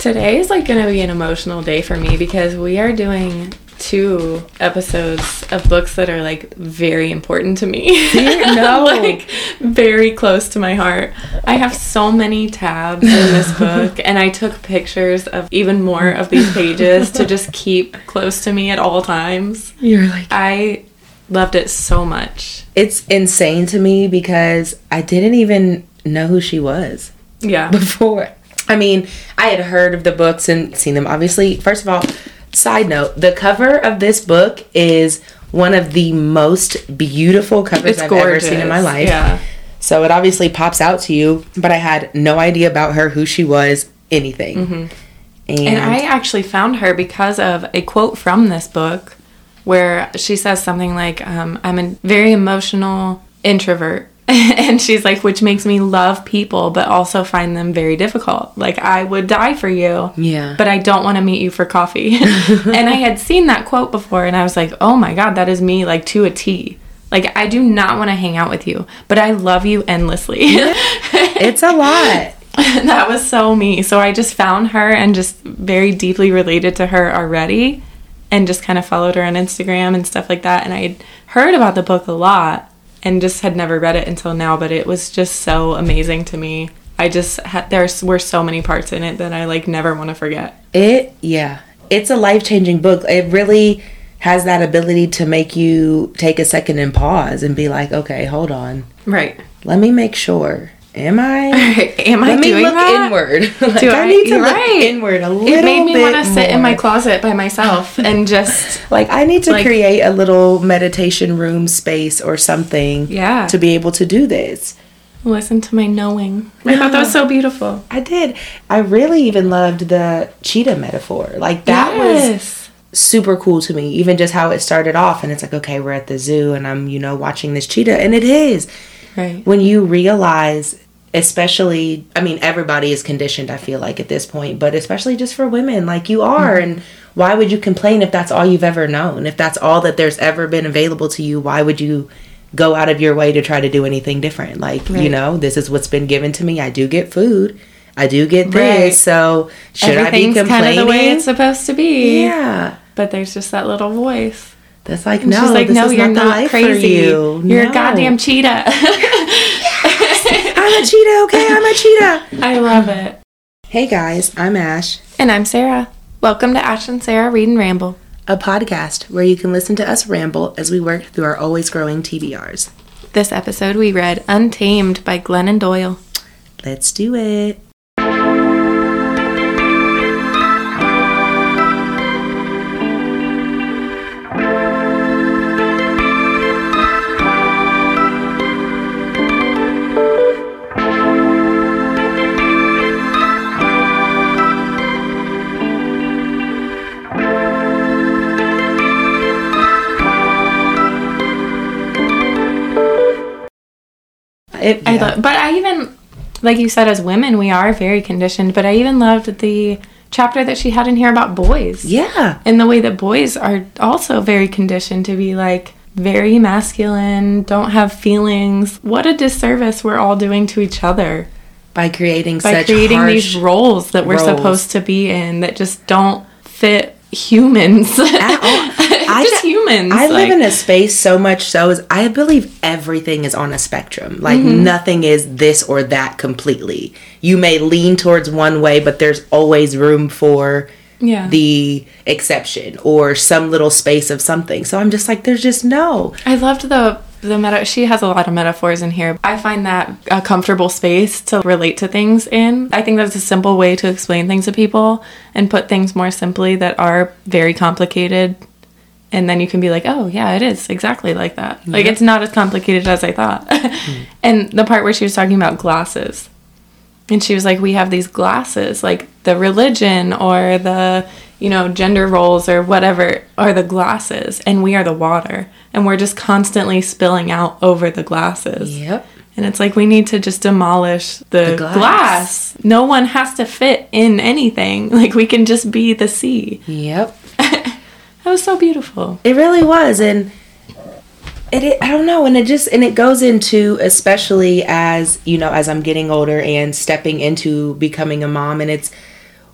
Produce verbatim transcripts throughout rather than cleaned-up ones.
Today is like going to be an emotional day for me because we are doing two episodes of books that are like very important to me. No. Like very close to my heart. I have so many tabs in this book, and I took pictures of even more of these pages to just keep close to me at all times. You're like... I loved it so much. It's insane to me because I didn't even know who she was. Yeah. Before. I mean, I had heard of the books and seen them. Obviously, first of all, side note, the cover of this book is one of the most beautiful covers It's I've gorgeous. ever seen in my life. Yeah. So it obviously pops out to you, but I had no idea about her, who she was, anything. Mm-hmm. And, and I actually found her because of a quote from this book where she says something like, um, I'm a very emotional introvert. And she's like, which makes me love people, but also find them very difficult. Like, I would die for you. Yeah. But I don't want to meet you for coffee. And I had seen that quote before, and I was like, oh my God, that is me, like, to a T. Like, I do not want to hang out with you, but I love you endlessly. It's a lot. That was so me. So I just found her and just very deeply related to her already, and just kind of followed her on Instagram and stuff like that. And I had heard about the book a lot and just had never read it until now, but it was just so amazing to me. I just had, there were so many parts in it that I like never want to forget. It, yeah. It's a life-changing book. It really has that ability to make you take a second and pause and be like, okay, hold on. Right. Let me make sure. Am I? Am I Let me doing look that? inward. Like, Do I, I? need to You're look right. inward a little bit It made me want to sit in my more. closet by myself and just... Like, I need to like, create a little meditation room space or something Yeah. to be able to do this. listen to my knowing. I thought that was so beautiful. I did. I really even loved the cheetah metaphor. Like, that Yes. was super cool to me. Even just how it started off. And it's like, okay, we're at the zoo and I'm, you know, watching this cheetah. And it is. Right. When you realize... Especially, I mean, everybody is conditioned, I feel like, at this point. But especially just for women, like you are. Mm-hmm. And why would you complain if that's all you've ever known? If that's all that there's ever been available to you, why would you go out of your way to try to do anything different? Like, right. you know, this is what's been given to me. I do get food. I do get this. Right. So should I be complaining? Kind of the way it's supposed to be. Yeah. But there's just that little voice. That's like, no, she's like, this no, is you're not, the not life crazy. For you. You're no. a goddamn cheetah. I'm a cheetah, okay? I'm a cheetah. I love it. Hey guys, I'm Ash. And I'm Sarah. Welcome to Ash and Sarah Read and Ramble, a podcast where you can listen to us ramble as we work through our always growing T B Rs. This episode we read Untamed by Glennon Doyle. Let's do it. It, yeah. I lo- but I even, like you said, as women, we are very conditioned. But I even loved the chapter that she had in here about boys. Yeah. And the way that boys are also very conditioned to be like very masculine, don't have feelings. What a disservice we're all doing to each other. By creating By such creating harsh these roles that we're roles. supposed to be in that just don't fit humans. At all. I just d- humans. I like, live in a space so much so is I believe everything is on a spectrum. Like mm-hmm. nothing is this or that completely. You may lean towards one way, but there's always room for yeah. the exception or some little space of something. So I'm just like, there's just no. I loved the the meta. She has a lot of metaphors in here. I find that a comfortable space to relate to things in. I think that's a simple way to explain things to people and put things more simply that are very complicated. And then you can be like, oh, yeah, it is exactly like that. Yeah. Like, it's not as complicated as I thought. mm. And the part where she was talking about glasses. And she was like, we have these glasses, like the religion or the, you know, gender roles or whatever are the glasses. And we are the water. And we're just constantly spilling out over the glasses. Yep. And it's like, we need to just demolish the, the glass. glass. No one has to fit in anything. Like, we can just be the sea. Yep. That was so beautiful. It really was. And it, it, I don't know. And it just, and it goes into, especially as, you know, as I'm getting older and stepping into becoming a mom. And it's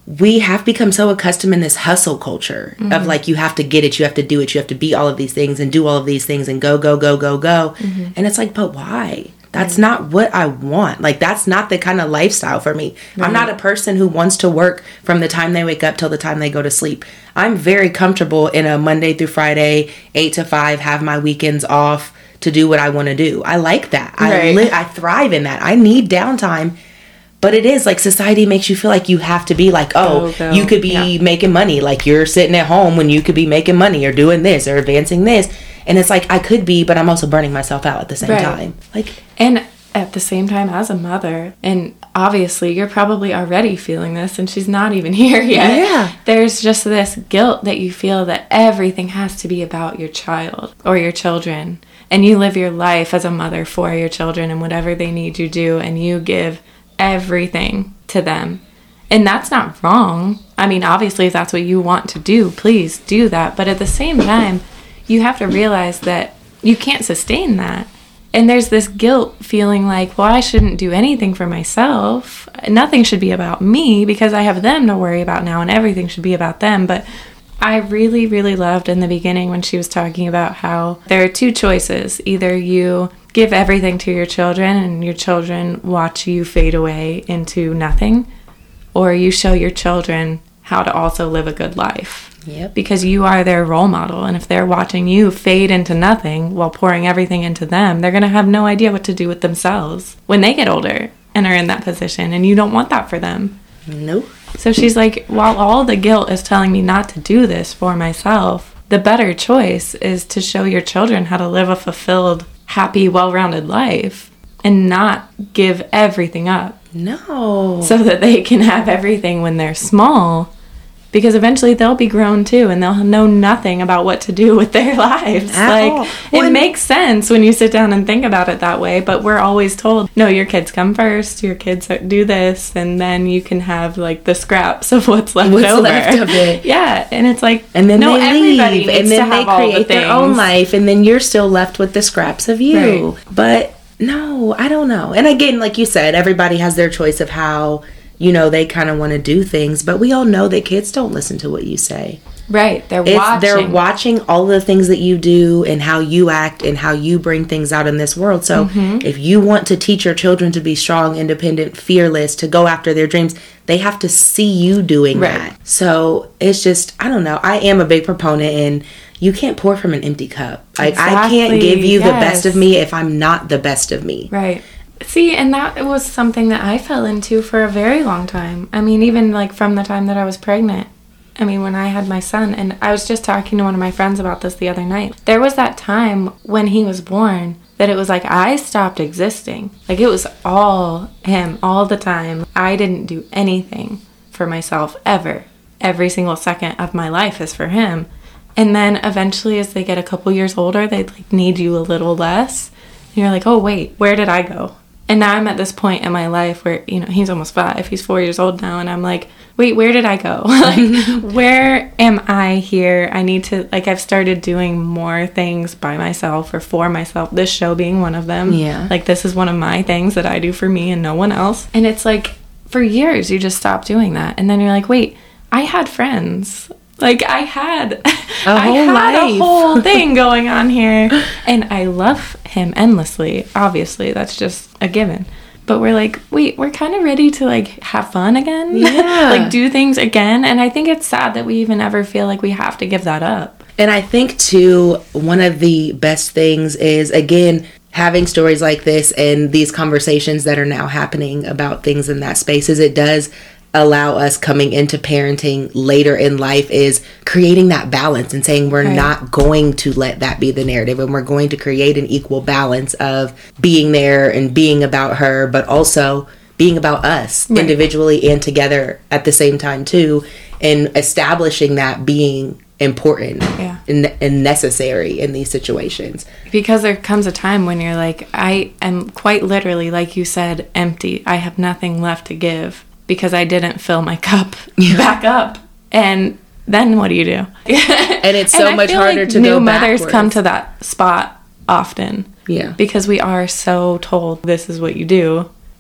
we have become so accustomed in this hustle culture mm-hmm. of like, you have to get it, you have to do it, you have to be all of these things and do all of these things and go, go, go, go, go. Mm-hmm. And it's like, but why? That's right. not what I want. Like, that's not the kind of lifestyle for me. Right. I'm not a person who wants to work from the time they wake up till the time they go to sleep. I'm very comfortable in a Monday through Friday, eight to five, have my weekends off to do what I want to do. I like that. Right. I li- I thrive in that. I need downtime. But it is like society makes you feel like you have to be like, oh, go, go. you could be yeah. making money. Like, you're sitting at home when you could be making money or doing this or advancing this. And it's like, I could be, but I'm also burning myself out at the same right. time. Like, and at the same time, as a mother, and obviously you're probably already feeling this and she's not even here yet. Yeah. There's just this guilt that you feel that everything has to be about your child or your children. And you live your life as a mother for your children and whatever they need you do, and you give everything to them. And that's not wrong. I mean, obviously, if that's what you want to do, please do that. But at the same time, you have to realize that you can't sustain that. And there's this guilt feeling like, well, I shouldn't do anything for myself. Nothing should be about me because I have them to worry about now, and everything should be about them. But I really, really loved in the beginning when she was talking about how there are two choices. Either you give everything to your children and your children watch you fade away into nothing, or you show your children how to also live a good life. Yep. Because you are their role model, and if they're watching you fade into nothing while pouring everything into them, they're going to have no idea what to do with themselves when they get older and are in that position, and you don't want that for them. Nope. So she's like, while all the guilt is telling me not to do this for myself, the better choice is to show your children how to live a fulfilled, happy, well-rounded life and not give everything up. No. So that they can have everything when they're small, because eventually they'll be grown too and they'll know nothing about what to do with their lives. At like all. It Well, makes sense when you sit down and think about it that way, but we're always told, no, your kids come first, your kids do this, and then you can have like the scraps of what's left What's over. left of it. Yeah, and it's like, And then no, they everybody leave, needs and to then they have all the create their own things. life, and then you're still left with the scraps of you. Right. But no, I don't know. And again, like you said, everybody has their choice of how, you know, they kind of want to do things, but we all know that kids don't listen to what you say. Right, they're It's, watching. They're watching all the things that you do and how you act and how you bring things out in this world. So mm-hmm. if you want to teach your children to be strong, independent, fearless, to go after their dreams, they have to see you doing right. that. So it's just, I don't know. I am a big proponent, and you can't pour from an empty cup. Like, exactly. I can't give you yes. the best of me if I'm not the best of me. Right. See, and that was something that I fell into for a very long time. I mean, even like from the time that I was pregnant. I mean, when I had my son, and I was just talking to one of my friends about this the other night. There was that time when he was born that it was like I stopped existing. Like, it was all him all the time. I didn't do anything for myself ever. Every single second of my life is for him. And then eventually, as they get a couple years older, they like need you a little less. And you're like, oh, wait, where did I go? And now I'm at this point in my life where, you know, he's almost five. He's four years old now. And I'm like, wait, where did I go? Like, where am I here? I need to, like, I've started doing more things by myself or for myself. This show being one of them. Yeah. Like, this is one of my things that I do for me and no one else. And it's like, for years, you just stop doing that. And then you're like, wait, I had friends. Like, I had, a I whole had life. a whole thing going on here. And I love him endlessly. Obviously, that's just a given. But we're like, wait, we're kind of ready to, like, have fun again? Yeah. Like, do things again? And I think it's sad that we even ever feel like we have to give that up. And I think, too, one of the best things is, again, having stories like this and these conversations that are now happening about things in that space, is it does allow us coming into parenting later in life is creating that balance and saying we're right. not going to let that be the narrative, and we're going to create an equal balance of being there and being about her, but also being about us right. individually and together at the same time too, and establishing that being important yeah. and, and necessary in these situations. Because there comes a time when you're like, I am quite literally, like you said, empty. I have nothing left to give. Because I didn't fill my cup yeah. back up. And then what do you do? And it's so and much harder like to new go mothers backwards. come to that spot often. Yeah. Because we are so told this is what you do.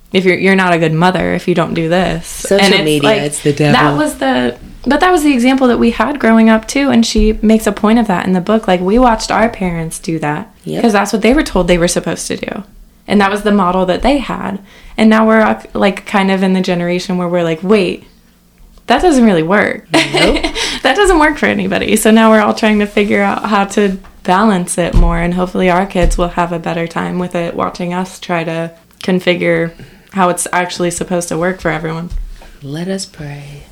if you're you're not a good mother if you don't do this. Social and it's media, like, it's the devil. That was the but that was the example that we had growing up too, and she makes a point of that in the book. Like, we watched our parents do that because Yep. that's what they were told they were supposed to do, and that was the model that they had. And now we're uh, like kind of in the generation where we're like, wait, that doesn't really work. Nope. That doesn't work for anybody. So now we're all trying to figure out how to balance it more, and hopefully our kids will have a better time with it watching us try to configure how it's actually supposed to work for everyone. Let us pray.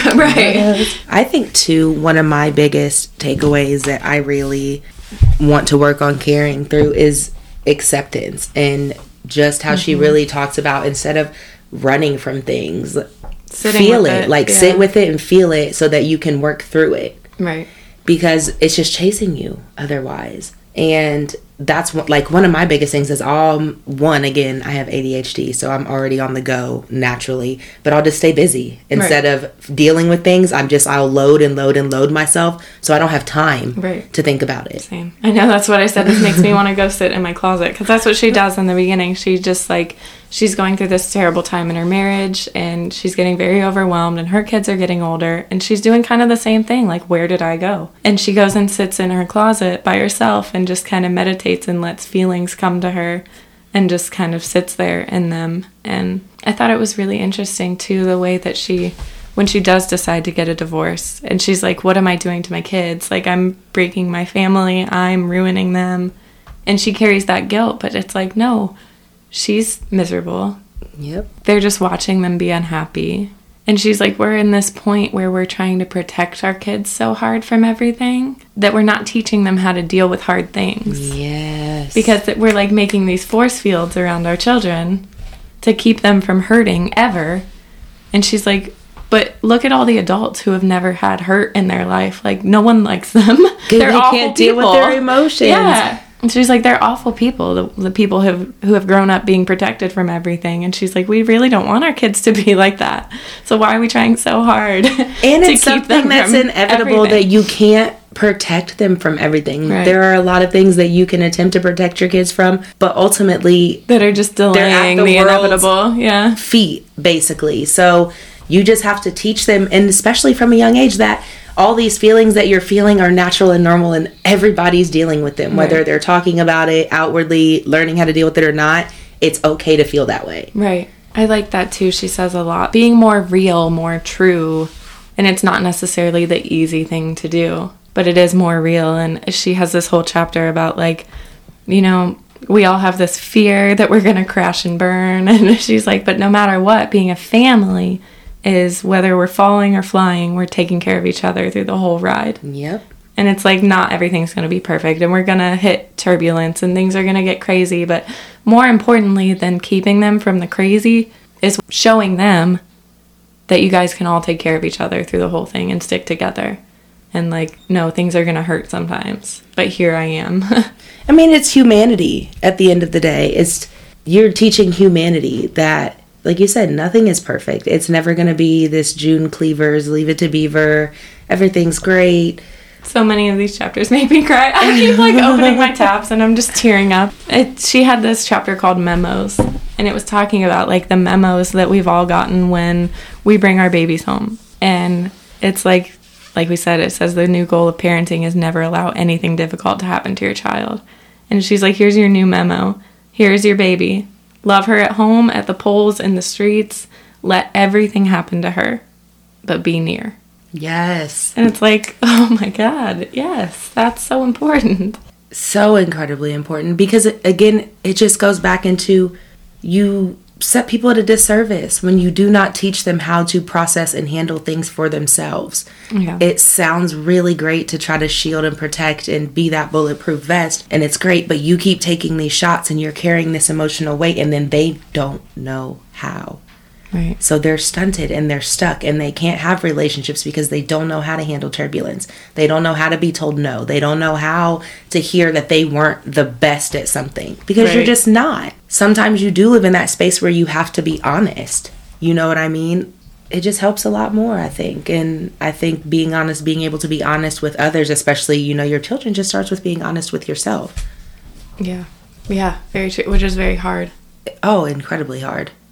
Right. I think, too, one of my biggest takeaways that I really want to work on carrying through is acceptance, and just how mm-hmm. she really talks about, instead of running from things, Sitting feel it. it. Like, yeah. sit with it and feel it so that you can work through it. Right. Because it's just chasing you otherwise. And that's what, like, one of my biggest things is, all one, again, I have A D H D, so I'm already on the go naturally, but I'll just stay busy instead right. of dealing with things. I'm just, I'll load and load and load myself, so I don't have time right. to think about it. Same. I know, that's what I said. This makes me want to go sit in my closet, because that's what she does in the beginning. She just, like, she's going through this terrible time in her marriage, and she's getting very overwhelmed, and her kids are getting older, and she's doing kind of the same thing, like, where did I go? And she goes and sits in her closet by herself and just kind of meditates and lets feelings come to her and just kind of sits there in them. And I thought it was really interesting, too, the way that she, when she does decide to get a divorce, and she's like, what am I doing to my kids? Like, I'm breaking my family, I'm ruining them. And she carries that guilt, but it's like, no, she's miserable. Yep. They're just watching them be unhappy. And she's like, we're in this point where we're trying to protect our kids so hard from everything that we're not teaching them how to deal with hard things. Yes. Because we're like making these force fields around our children to keep them from hurting ever. And she's like, but look at all the adults who have never had hurt in their life. Like, no one likes them. They're they awful can't deal people. with their emotions. Yeah. And she's like, they're awful people, the, the people who have, who have grown up being protected from everything. And she's like, we really don't want our kids to be like that. So why are we trying so hard and to it's keep something them that's from inevitable everything? That you can't protect them from everything. Right. There are a lot of things that you can attempt to protect your kids from, but ultimately that are just delaying the, the inevitable. Yeah. Feet, basically. So you just have to teach them, and especially from a young age, that all these feelings that you're feeling are natural and normal, and everybody's dealing with them, whether right. they're talking about it outwardly, learning how to deal with it or not. It's okay to feel that way. Right. I like that too. She says a lot. Being more real, more true. And it's not necessarily the easy thing to do, but it is more real. And she has this whole chapter about, like, you know, we all have this fear that we're going to crash and burn. And she's like, but no matter what, being a family is, whether we're falling or flying, we're taking care of each other through the whole ride. Yep. And it's like, not everything's going to be perfect, and we're going to hit turbulence and things are going to get crazy. But more importantly than keeping them from the crazy is showing them that you guys can all take care of each other through the whole thing and stick together. And like, no, things are going to hurt sometimes, but here I am. I mean, it's humanity at the end of the day. It's, you're teaching humanity that, like you said, nothing is perfect. It's never going to be this June Cleavers, Leave It to Beaver, everything's great. So many of these chapters make me cry. I keep like opening my tabs and I'm just tearing up. It, she had this chapter called Memos, and it was talking about like the memos that we've all gotten when we bring our babies home. And it's like, like we said, it says the new goal of parenting is never allow anything difficult to happen to your child. And she's like, here's your new memo. Here's your baby. Love her at home, at the polls, in the streets. Let everything happen to her, but be near. Yes. And it's like, oh my God, yes, that's so important. So incredibly important, because again, it just goes back into, you set people at a disservice when you do not teach them how to process and handle things for themselves. Yeah. It sounds really great to try to shield and protect and be that bulletproof vest, and it's great, but you keep taking these shots and you're carrying this emotional weight, and then they don't know how. Right. So they're stunted and they're stuck, and they can't have relationships because they don't know how to handle turbulence. They don't know how to be told no. They don't know how to hear that they weren't the best at something, because right. you're just not. Sometimes you do live in that space where you have to be honest. You know what I mean? It just helps a lot more, I think. And I think being honest, being able to be honest with others, especially, you know, your children, just starts with being honest with yourself. Yeah. Yeah, very true, which is very hard. Oh, incredibly hard.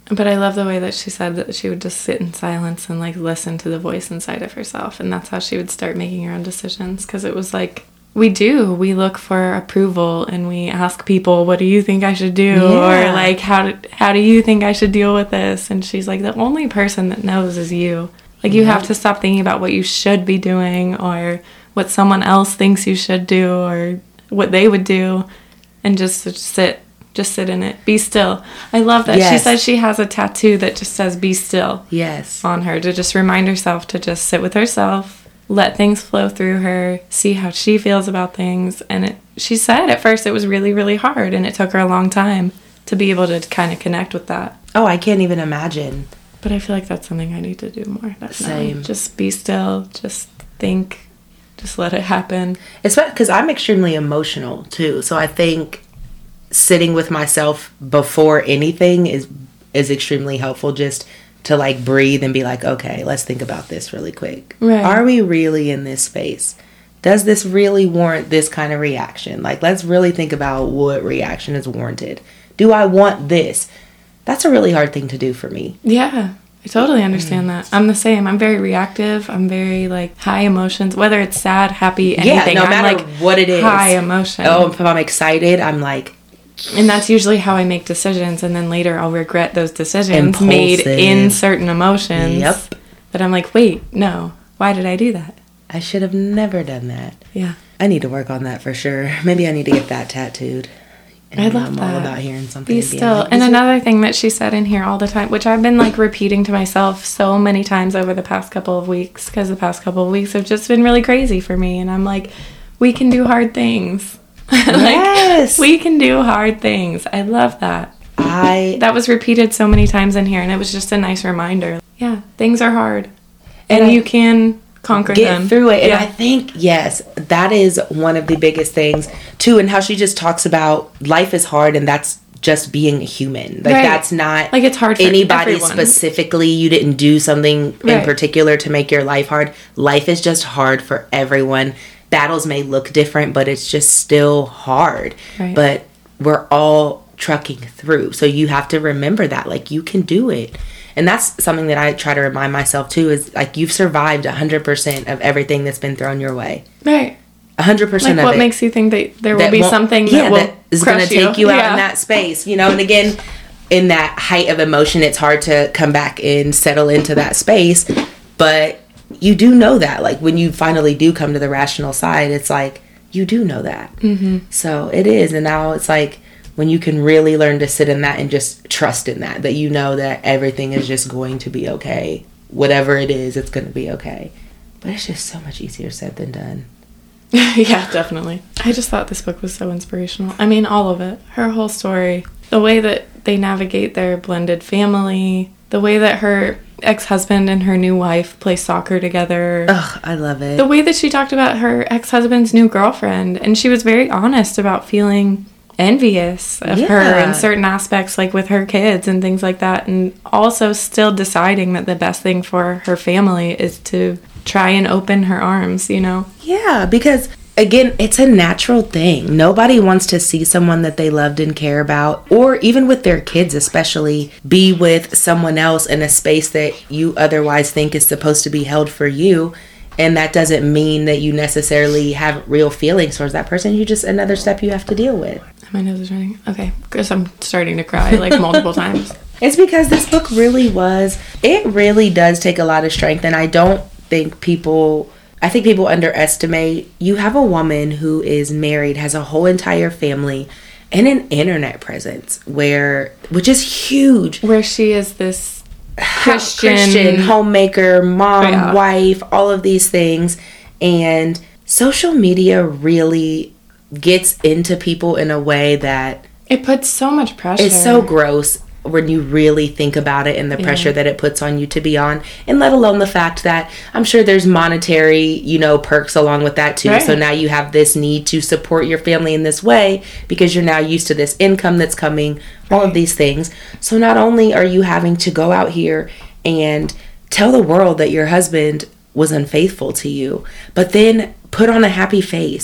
But I love the way that she said that she would just sit in silence and like listen to the voice inside of herself, and that's how she would start making her own decisions. Because it was like, we do we look for approval and we ask people, what do you think I should do? Yeah. Or like, how do, how do you think I should deal with this? And she's like, the only person that knows is you. Like, you yeah. have to stop thinking about what you should be doing or what someone else thinks you should do or what they would do, and just sit Just sit in it. Be still. I love that. Yes. She says she has a tattoo that just says be still. Yes. On her, to just remind herself to just sit with herself, let things flow through her, see how she feels about things. And it, she said at first it was really, really hard, and it took her a long time to be able to kind of connect with that. Oh, I can't even imagine. But I feel like that's something I need to do more. Definitely. Same. Just be still. Just think. Just let it happen. It's because I'm extremely emotional, too. So I think sitting with myself before anything is is extremely helpful, just to like breathe and be like, okay, let's think about this really quick. Right. Are we really in this space? Does this really warrant this kind of reaction? Like, let's really think about what reaction is warranted. Do I want this? That's a really hard thing to do for me. Yeah, I totally understand mm. that. I'm the same. I'm very reactive. I'm very like high emotions, whether it's sad, happy, anything. Yeah, no matter I'm, like, what it is. High emotion. Oh, if I'm excited, I'm like, and that's usually how I make decisions, and then later I'll regret those decisions impulsive. Made in certain emotions. Yep. But I'm like, wait, no. Why did I do that? I should have never done that. Yeah. I need to work on that for sure. Maybe I need to get that tattooed. And I love I'm that. all about hearing something. Be still. Like, and another thing that she said in here all the time, which I've been like repeating to myself so many times over the past couple of weeks, because the past couple of weeks have just been really crazy for me. And I'm like, we can do hard things. Like, yes. We can do hard things. I love that. I That was repeated so many times in here, and it was just a nice reminder. Yeah, things are hard. And, and I, you can conquer get them. through it. And yeah. I think, yes, that is one of the biggest things, too, and how she just talks about life is hard, and that's just being human. Like, right. That's not like it's hard for anybody everyone. Specifically. You didn't do something right. in particular to make your life hard. Life is just hard for everyone. Battles may look different, but it's just still hard. Right. But we're all trucking through. So you have to remember that. Like, you can do it. And that's something that I try to remind myself, too, is, like, you've survived one hundred percent of everything that's been thrown your way. Right. one hundred percent like of what it. What makes you think that there that will be something yeah, that will that is going to take you out yeah. in that space, you know? And again, in that height of emotion, it's hard to come back and settle into that space. But you do know that. Like, when you finally do come to the rational side, it's like, you do know that. Mm-hmm. So it is. And now it's like, when you can really learn to sit in that and just trust in that, that you know that everything is just going to be okay. Whatever it is, it's going to be okay. But it's just so much easier said than done. Yeah, definitely. I just thought this book was so inspirational. I mean, all of it. Her whole story. The way that they navigate their blended family. The way that her ex-husband and her new wife play soccer together. Ugh, I love it. The way that she talked about her ex-husband's new girlfriend. And she was very honest about feeling envious of yeah. her in certain aspects, like with her kids and things like that, and also still deciding that the best thing for her family is to try and open her arms, you know? Yeah, because again, it's a natural thing. Nobody wants to see someone that they loved and care about, or even with their kids especially, be with someone else in a space that you otherwise think is supposed to be held for you. And that doesn't mean that you necessarily have real feelings towards that person. You just another step you have to deal with. My nose is running. Okay, because I'm starting to cry like multiple times. It's because this book really was, it really does take a lot of strength. And I don't think people, I think people underestimate, you have a woman who is married, has a whole entire family, and an internet presence where, which is huge. Where she is this Christian, Christian homemaker, mom, yeah. wife, all of these things. And social media really gets into people in a way that it puts so much pressure. It's so gross when you really think about it, and the yeah. pressure that it puts on you to be on, and let alone the fact that I'm sure there's monetary, you know, perks along with that too. Right. So now you have this need to support your family in this way because you're now used to this income that's coming, all right. of these things. So not only are you having to go out here and tell the world that your husband was unfaithful to you, but then put on a happy face.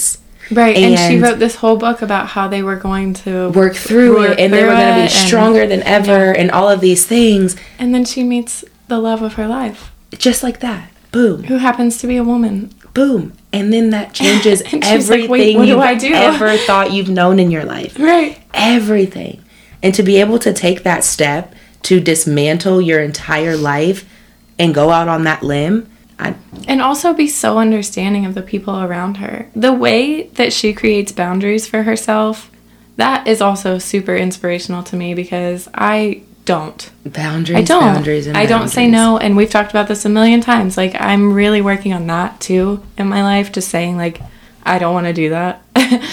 Right, and, and she wrote this whole book about how they were going to work through work it, and they were going to be stronger than ever, and all of these things. And then she meets the love of her life. Just like that. Boom. Who happens to be a woman. Boom. And then that changes everything like, Wait, what you've do I do? ever thought you've known in your life. Right. Everything. And to be able to take that step to dismantle your entire life and go out on that limb. I, and also be so understanding of the people around her. The way that she creates boundaries for herself, that is also super inspirational to me because I don't. Boundaries, I don't. boundaries, and I boundaries. don't say no, and we've talked about this a million times. Like, I'm really working on that, too, in my life, just saying, like, I don't want to do that.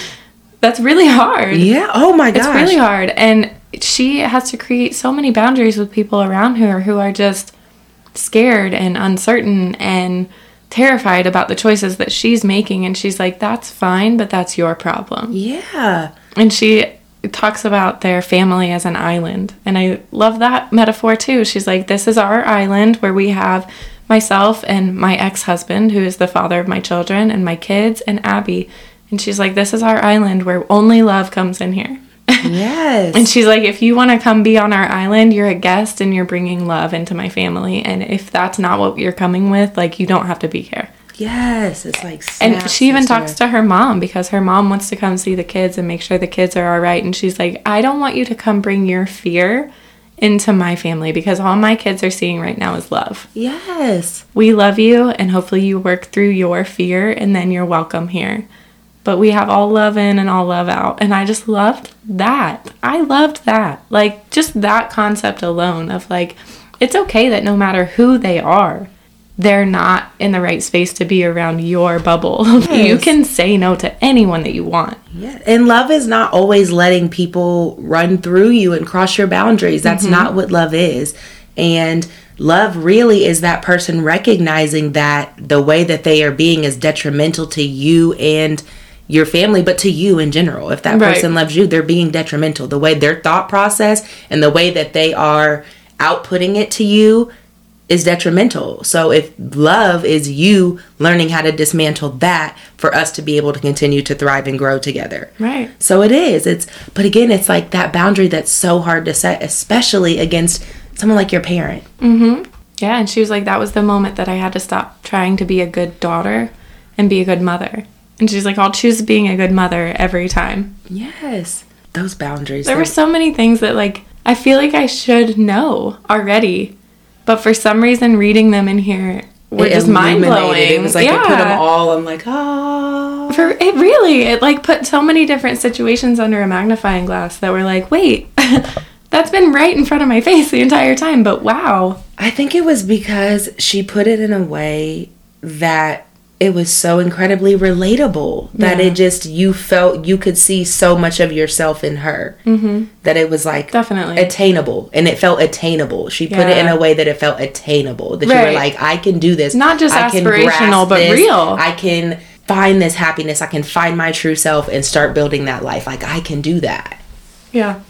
That's really hard. Yeah, oh my gosh. It's really hard, and she has to create so many boundaries with people around her who are just scared and uncertain and terrified about the choices that she's making, and she's like, that's fine, but that's your problem. Yeah. And she talks about their family as an island, and I love that metaphor too. She's like, this is our island where we have myself and my ex-husband, who is the father of my children, and my kids, and Abby. And she's like, this is our island where only love comes in here. Yes. And she's like, if you want to come be on our island, you're a guest and you're bringing love into my family. And if that's not what you're coming with, like, you don't have to be here. Yes. It's like, and she even talks to her mom because her mom wants to come see the kids and make sure the kids are all right. And she's like, I don't want you to come bring your fear into my family because all my kids are seeing right now is love. Yes. We love you, and hopefully you work through your fear, and then you're welcome here. But we have all love in and all love out. And I just loved that. I loved that. Like, just that concept alone of, like, it's okay that no matter who they are, they're not in the right space to be around your bubble. Yes. You can say no to anyone that you want. Yeah. And love is not always letting people run through you and cross your boundaries. That's mm-hmm. not what love is. And love really is that person recognizing that the way that they are being is detrimental to you and your family, but to you in general. If that person right. loves you, they're being detrimental. The way their thought process and the way that they are outputting it to you is detrimental. So if love is you learning how to dismantle that for us to be able to continue to thrive and grow together. Right. So it is. It's but again, it's like that boundary that's so hard to set, especially against someone like your parent. Mm-hmm. Yeah, and she was like, that was the moment that I had to stop trying to be a good daughter and be a good mother. And she's like, I'll choose being a good mother every time. Yes. Those boundaries. There were so many things that, like, I feel like I should know already. But for some reason, reading them in here were it just mind-blowing. It was like yeah. I put them all, I'm like, ah. For it really, it, like, put so many different situations under a magnifying glass that were like, wait, that's been right in front of my face the entire time. But wow. I think it was because she put it in a way that it was so incredibly relatable that yeah. it just, you felt you could see so much of yourself in her mm-hmm. that it was like definitely attainable, and it felt attainable. She yeah. put it in a way that it felt attainable, that right. you were like, I can do this. Not just I aspirational, but this. real. I can find this happiness. I can find my true self and start building that life. Like, I can do that. Yeah.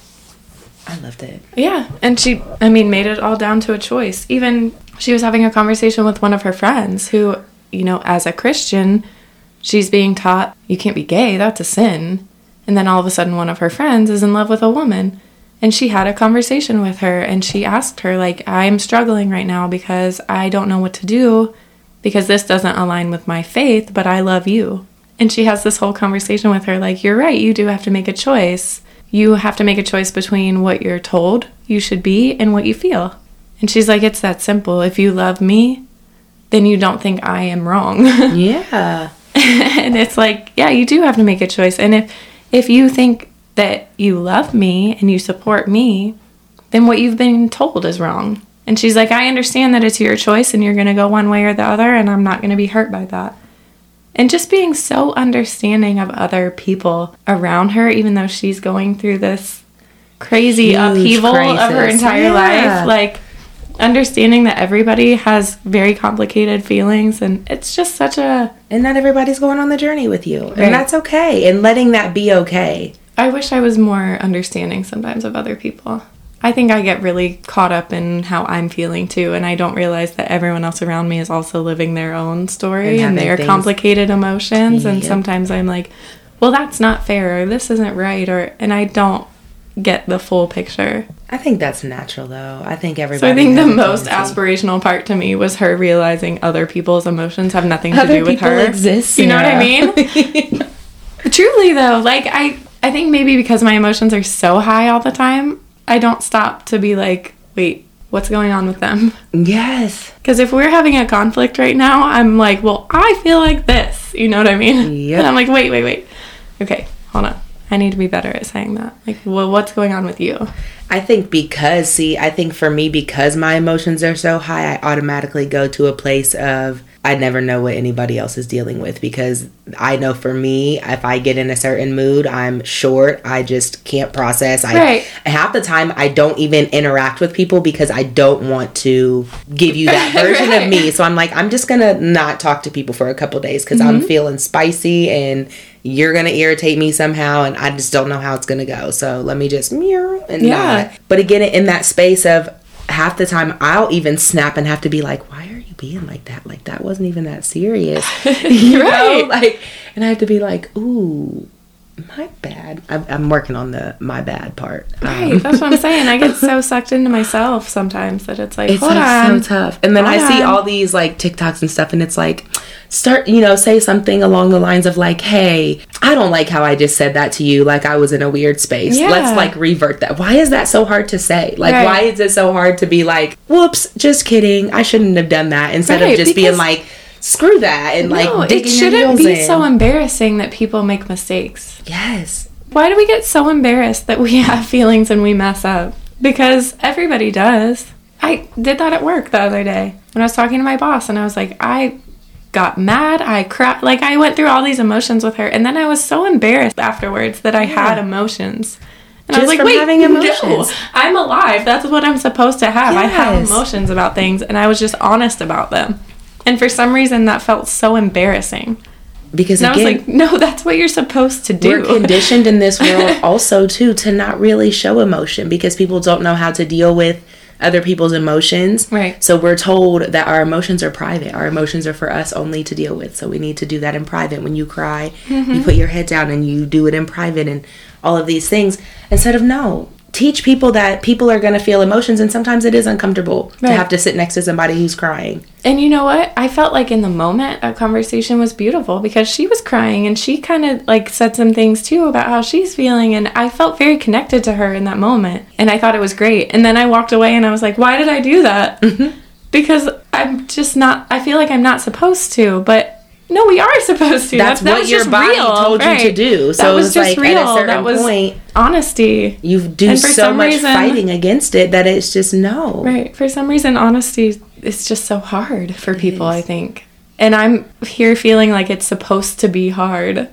I loved it. Yeah. And she, I mean, made it all down to a choice. Even she was having a conversation with one of her friends who, you know, as a Christian, she's being taught you can't be gay, that's a sin. And then all of a sudden one of her friends is in love with a woman. And she had a conversation with her, and she asked her, like, I'm struggling right now because I don't know what to do because this doesn't align with my faith, but I love you. And she has this whole conversation with her, like, you're right, you do have to make a choice. You have to make a choice between what you're told you should be and what you feel. And she's like, it's that simple. If you love me, then you don't think I am wrong. Yeah. And it's like, yeah, you do have to make a choice. And if if you think that you love me and you support me, then what you've been told is wrong. And she's like, I understand that it's your choice and you're going to go one way or the other, and I'm not going to be hurt by that. And just being so understanding of other people around her, even though she's going through this crazy Huge upheaval crisis. Of her entire yeah. life. Like, understanding that everybody has very complicated feelings, and it's just such a... And not everybody's going on the journey with you. Right. And that's okay. And letting that be okay. I wish I was more understanding sometimes of other people. I think I get really caught up in how I'm feeling, too, and I don't realize that everyone else around me is also living their own story and, and their things. complicated emotions, yep. And sometimes I'm like, well, that's not fair, or this isn't right, or and I don't get the full picture. I think that's natural, though. I think everybody. So I think the has a most tendency. aspirational part to me was her realizing other people's emotions have nothing to Other do with people her. exist, You know what I Sarah. mean? Truly, though, like I, I think maybe because my emotions are so high all the time, I don't stop to be like, wait, what's going on with them? Yes. Because if we're having a conflict right now, I'm like, well, I feel like this. You know what I mean? Yep. And I'm like, wait, wait, wait. Okay, hold on. I need to be better at saying that. Like, well, what's going on with you? I think because, see, I think for me, because my emotions are so high, I automatically go to a place of I never know what anybody else is dealing with, because I know for me, if I get in a certain mood, I'm short. I just can't process. I Right. half the time I don't even interact with people because I don't want to give you that version Right. of me. So I'm like, I'm just gonna not talk to people for a couple days because Mm-hmm. I'm feeling spicy and you're gonna irritate me somehow, and I just don't know how it's gonna go. So let me just meow and Yeah. not. But again, in that space of half the time, I'll even snap and have to be like, why are you being like that? Like, that wasn't even that serious. You Right. know? Like, and I have to be like, ooh, my bad. I'm, I'm working on the my bad part. Right, Um, that's what I'm saying. I get so sucked into myself sometimes that it's like, it's hold like on. so tough. And then Hold I see on. all these like TikToks and stuff, and it's like, start, you know, say something along the lines of like, hey, I don't like how I just said that to you. Like I was in a weird space. Yeah. Let's like revert that. Why is that so hard to say? Like, Right. why is it so hard to be like, whoops, just kidding. I shouldn't have done that, instead Right, of just being because- like, screw that, and like No, it digging your shouldn't heels be in. so embarrassing that people make mistakes. Yes. Why do we get so embarrassed that we have feelings and we mess up? Because everybody does. I did that at work the other day when I was talking to my boss, and I was like, I got mad, I cried, like I went through all these emotions with her, and then I was so embarrassed afterwards that I had emotions. And I was Just like, from wait, having no, emotions. I'm alive. That's what I'm supposed to have. I have Yes. emotions about things, and I was just honest about them. And for some reason, that felt so embarrassing. Because And I was again, like, no, that's what you're supposed to do. we're conditioned in this world also too to not really show emotion because people don't know how to deal with other people's emotions. Right. So we're told that our emotions are private. Our emotions are for us only to deal with. So we need to do that in private. When you cry, Mm-hmm. you put your head down and you do it in private and all of these things. Instead of no, teach people that people are going to feel emotions, and sometimes it is uncomfortable Right. to have to sit next to somebody who's crying. And you know what? I felt like in the moment, that conversation was beautiful because she was crying and she kind of like said some things too about how she's feeling. And I felt very connected to her in that moment. And I thought it was great. And then I walked away and I was like, why did I do that? Mm-hmm. Because I'm just not, I feel like I'm not supposed to. But no, we are supposed to. That's that what was your just body real, told you to right. do. So that was it's just like real. at a certain that was point, honesty. you do And for so some much reason- fighting against it that it's just no. Right. For some reason, honesty is just so hard for people, is. I think. And I'm here feeling like it's supposed to be hard.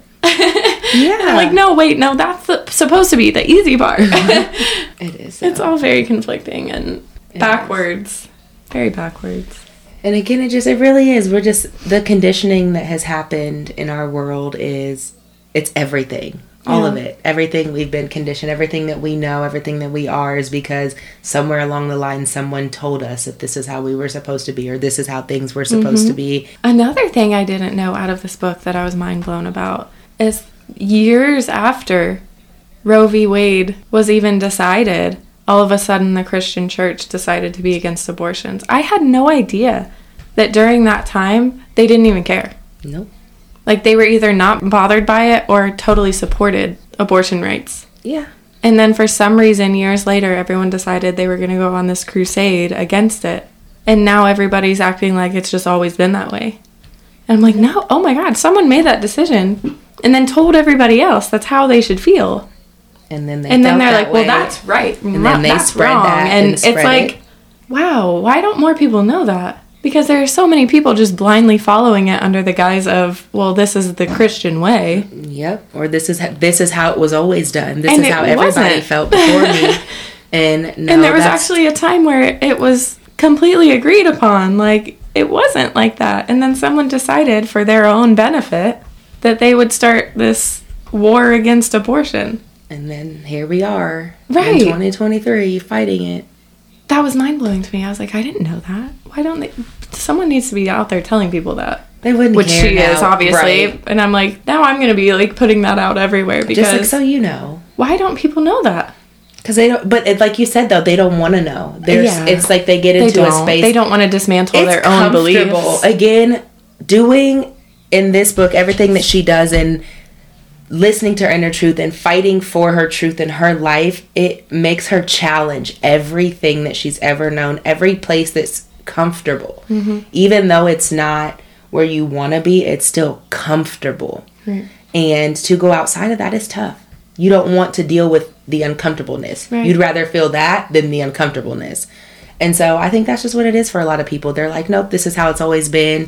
Yeah. I'm like, no, wait, no, that's the, supposed to be the easy part. It is. It's though. all very conflicting and It backwards. Very backwards. And again, it just, it really is. We're just, the conditioning that has happened in our world is, it's everything. All Yeah. of it. Everything we've been conditioned, everything that we know, everything that we are is because somewhere along the line someone told us that this is how we were supposed to be or this is how things were supposed to be. Another thing I didn't know out of this book that I was mind blown about is years after Roe v. Wade was even decided, all of a sudden the Christian church decided to be against abortions. I had no idea that during that time they didn't even care. Nope. Like they were either not bothered by it or totally supported abortion rights. Yeah. And then for some reason, years later, everyone decided they were going to go on this crusade against it. And now everybody's acting like it's just always been that way. And I'm like, no, oh my God, someone made that decision and then told everybody else that's how they should feel. And then they And then felt they're that like, well, way. that's right. And then they that's spread wrong. that And, and it's spread like, it. wow, why don't more people know that? Because there are so many people just blindly following it under the guise of, well, this is the Christian way. Yep. Or this is how, this is how it was always done. This And is it how everybody wasn't. felt before me. And no, and there was that's- actually a time where it was completely agreed upon. Like, it wasn't like that. And then someone decided for their own benefit that they would start this war against abortion. And then here we are Right. in twenty twenty-three fighting it. That was mind-blowing to me. I was like, I didn't know that. Why don't they... Someone needs to be out there telling people that. They wouldn't which care she now. is, obviously. Right. And I'm like, now I'm going to be, like, putting that out everywhere because... Just like, so you know. Why don't people know that? Because they don't... But it, like you said, though, they don't want to know. There's, Yeah. It's like they get They into a don't. space... They don't want to dismantle it's their own beliefs. Again, doing in this book everything that she does and listening to her inner truth and fighting for her truth in her life, it makes her challenge everything that she's ever known, every place that's comfortable. Mm-hmm. Even though it's not where you want to be, it's still comfortable. Right. And to go outside of that is tough. You don't want to deal with the uncomfortableness. Right. You'd rather feel that than the uncomfortableness. And so I think that's just what it is for a lot of people. They're like, nope, this is how it's always been.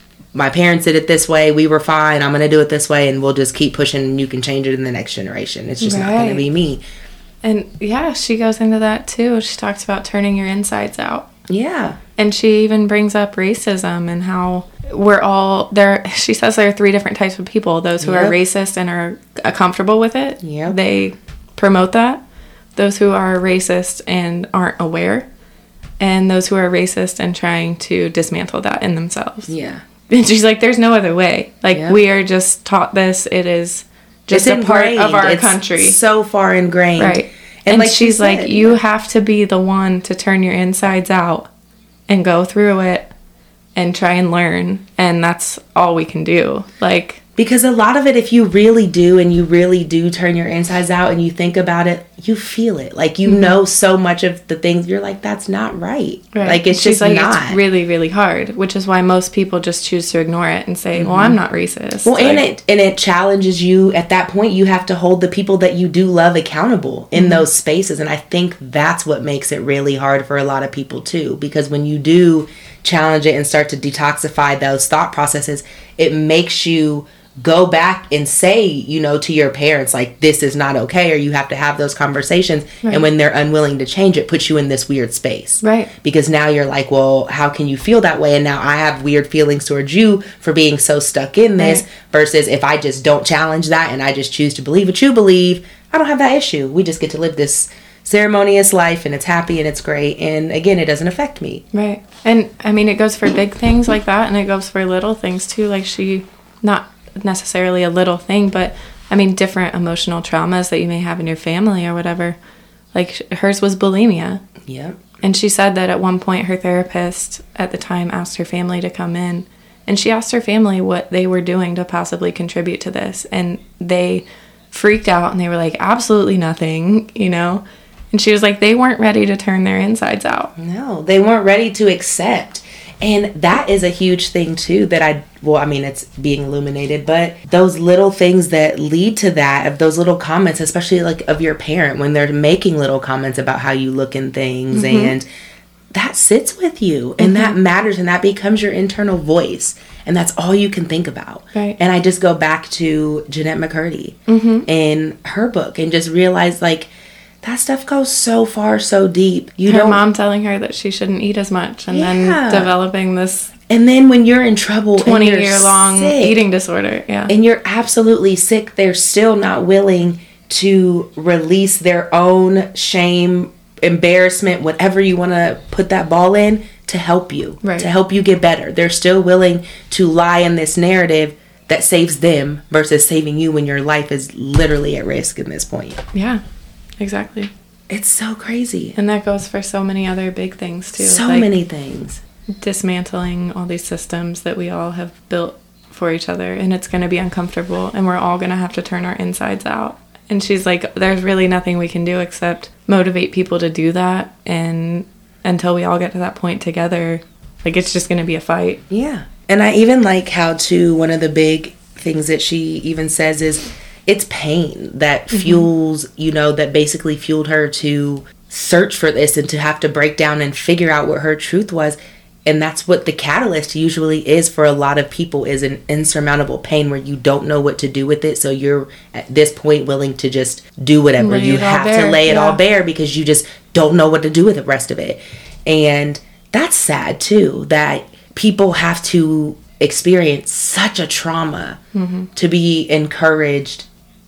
My parents did it this way. We were fine. I'm going to do it this way. And we'll just keep pushing and you can change it in the next generation. It's just right. not going to be me. And yeah, she goes into that too. She talks about turning your insides out. Yeah. And she even brings up racism and how we're all there. She says there are three different types of people. Those who yep. are racist and are comfortable with it. Yep. They promote that. Those who are racist and aren't aware. And those who are racist and trying to dismantle that in themselves. Yeah. And she's like, there's no other way. Like, yep. we are just taught this. It is just it's a part of our it's country. So far ingrained. Right. And, and like she's she said, like, you have to be the one to turn your insides out and go through it and try and learn. And that's all we can do. Like, because a lot of it, if you really do and you really do turn your insides out and you think about it, you feel it. Like, you mm-hmm. know so much of the things, you're like, that's not right. right. Like, it's She's just like, not. It's really, really hard, which is why most people just choose to ignore it and say, mm-hmm. well, I'm not racist. Well, like, and it and it challenges you. At that point, you have to hold the people that you do love accountable in mm-hmm. those spaces. And I think that's what makes it really hard for a lot of people, too. Because when you do challenge it and start to detoxify those thought processes, it makes you go back and say, you know, to your parents, like, this is not okay, or you have to have those conversations. Right. And when they're unwilling to change, it puts you in this weird space. Right. Because now you're like, well, how can you feel that way? And now I have weird feelings towards you for being so stuck in this, right. versus if I just don't challenge that and I just choose to believe what you believe, I don't have that issue. We just get to live this ceremonious life and it's happy and it's great. And again, it doesn't affect me. Right. And I mean, it goes for big things like that, and it goes for little things too. Like, she, not necessarily a little thing, but I mean, different emotional traumas that you may have in your family or whatever. Like, hers was bulimia. Yeah. And she said that at one point her therapist at the time asked her family to come in, and she asked her family what they were doing to possibly contribute to this, and they freaked out and they were like, absolutely nothing, you know. And she was like, they weren't ready to turn their insides out. No, they weren't ready to accept. And that is a huge thing, too, that I, well, I mean, it's being illuminated, but those little things that lead to that, of those little comments, especially like of your parent, when they're making little comments about how you look in things, mm-hmm. and that sits with you, and mm-hmm. that matters, and that becomes your internal voice. And that's all you can think about. Right. And I just go back to Jennette McCurdy mm-hmm. in her book and just realize, like, that stuff goes so far, so deep. You her don't... mom telling her that she shouldn't eat as much, and yeah. then developing this. And then when you're in trouble, twenty-year-long eating disorder, yeah, and you're absolutely sick, they're still not willing to release their own shame, embarrassment, whatever you want to put that ball in, to help you, right. to help you get better. They're still willing to lie in this narrative that saves them versus saving you when your life is literally at risk in this point. Yeah. Exactly. It's so crazy. And that goes for so many other big things, too. So like many things. Dismantling all these systems that we all have built for each other. And it's going to be uncomfortable. And we're all going to have to turn our insides out. And she's like, there's really nothing we can do except motivate people to do that. And until we all get to that point together, like, it's just going to be a fight. Yeah. And I even like how, too, one of the big things that she even says is, it's pain that fuels, mm-hmm. you know, that basically fueled her to search for this and to have to break down and figure out what her truth was. And that's what the catalyst usually is for a lot of people, is an insurmountable pain where you don't know what to do with it. So you're at this point willing to just do whatever. Lay you have to lay it yeah. all bare because you just don't know what to do with the rest of it. And that's sad, too, that people have to experience such a trauma mm-hmm. to be encouraged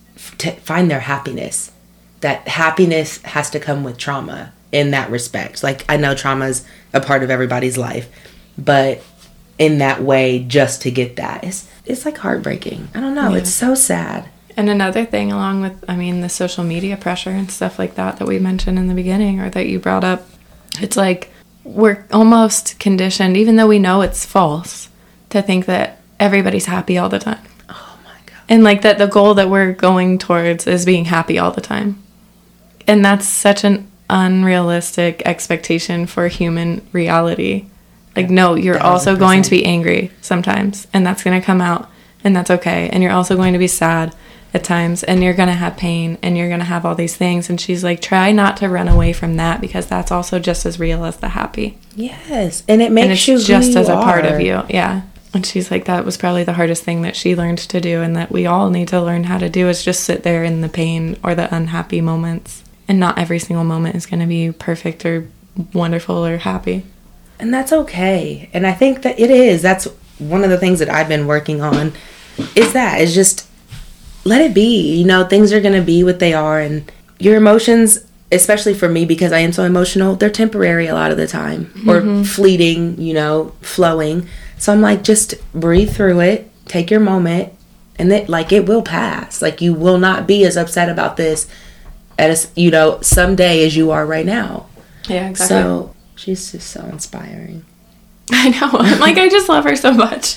to find their happiness. That happiness has to come with trauma in that respect. Like, I know trauma is a part of everybody's life, but in that way just to get that. It's, it's like heartbreaking. I don't know. Yeah. It's so sad. And another thing along with, I mean, the social media pressure and stuff like that that we mentioned in the beginning or that you brought up, it's like we're almost conditioned, even though we know it's false, to think that everybody's happy all the time. Oh my God. And like that the goal that we're going towards is being happy all the time. And that's such an unrealistic expectation for human reality. Like, no, you're also going to be angry sometimes, and that's going to come out, and that's okay. And you're also going to be sad at times, and you're going to have pain, and you're going to have all these things. And she's like, try not to run away from that, because that's also just as real as the happy. Yes, and it makes and it's you just who as you a part are. of you. Yeah. And she's like, that was probably the hardest thing that she learned to do, and that we all need to learn how to do, is just sit there in the pain or the unhappy moments. And not every single moment is going to be perfect or wonderful or happy. And that's okay. And I think that it is. That's one of the things that I've been working on, is that, is just let it be. You know, things are going to be what they are. And your emotions, especially for me, because I am so emotional, they're temporary a lot of the time. Mm-hmm. Or fleeting, you know, flowing. So I'm like, just breathe through it. Take your moment. And it, like, it will pass. Like, you will not be as upset about this as, you know, someday as you are right now. Yeah, exactly. So she's just so inspiring. I know. I'm like, I just love her so much.